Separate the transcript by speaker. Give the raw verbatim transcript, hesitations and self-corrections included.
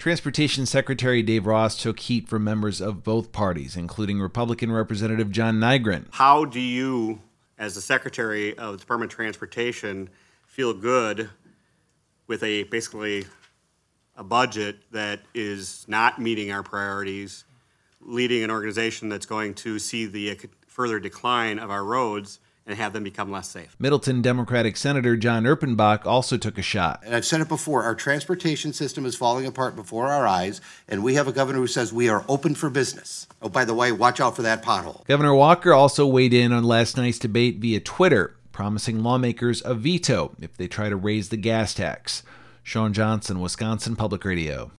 Speaker 1: Transportation Secretary Dave Ross took heat from members of both parties, including Republican Representative John Nygren.
Speaker 2: How do you, as the Secretary of the Department of Transportation, feel good with a basically a budget that is not meeting our priorities, leading an organization that's going to see the further decline of our roads and have them become less safe?
Speaker 1: Middleton Democratic Senator John Erpenbach also took a shot.
Speaker 3: And I've said it before, our transportation system is falling apart before our eyes, and we have a governor who says we are open for business. Oh, by the way, watch out for that pothole.
Speaker 1: Governor Walker also weighed in on last night's debate via Twitter, promising lawmakers a veto if they try to raise the gas tax. Sean Johnson, Wisconsin Public Radio.